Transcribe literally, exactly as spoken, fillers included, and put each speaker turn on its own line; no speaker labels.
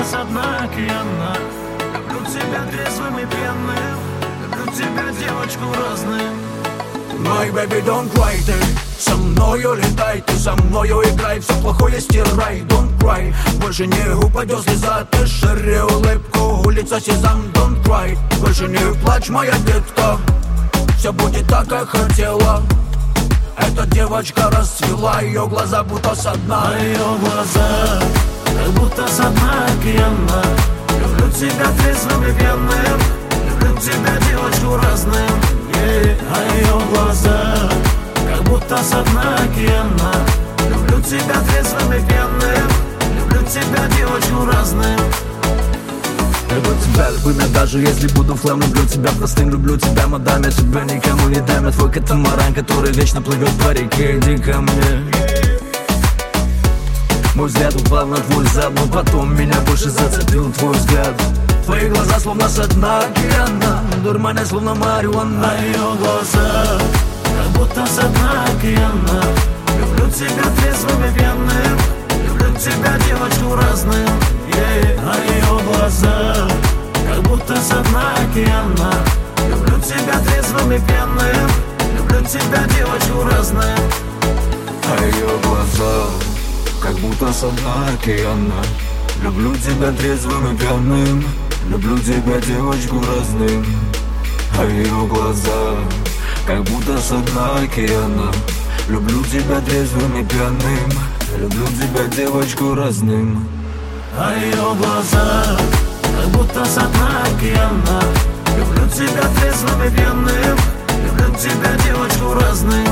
со дна океана. Люблю тебя трезвым и пьяным, люблю тебя, девочку, разным.
My baby, don't cry, ты со мною летай, ты со мною играй, все плохое стирай, don't cry. Больше не упадет слеза, ты шире улыбку, улица Сезам, don't cry. Больше не плачь, моя детка, все будет так, как хотела. Эта девочка расцвела, ее глаза будто со дна.
А ее глаза, как будто со дна океана. Люблю тебя трезвым и пьяным, люблю тебя, девочку, разным. Yeah. А ее глаза, как будто со дна океана. Люблю тебя трезвым и пьяным, люблю тебя, девочку, разным.
Люблю тебя, люблю меня, даже если буду флэм. Люблю тебя простым, люблю тебя, мадам. Я тебя никому не дам, я твой катамаран, который вечно плывет по реке. Иди ко мне. Мой взгляд упал на твой зад, но потом меня больше зацепил твой взгляд. Твои глаза словно со дна океана, дурманя словно марихуана.
А ее глаза, как будто со дна океана. Люблю тебя трезвым и пьяным, люблю тебя, девочку, разным. Yeah. А ее глаза, как будто со дна океана. Люблю тебя трезвым и пьяным, люблю тебя, девочку, разным.
А ее глаза, как будто со дна океана. Люблю тебя трезвым и пьяным, люблю тебя, девочку, разным. А ее глаза, как будто со дна океана. Люблю тебя трезвым и пьяным, люблю тебя, девочку, разным.
А ее глаза, как будто со дна океана. Люблю тебя трезвым и пьяным, люблю тебя, девочку, разным.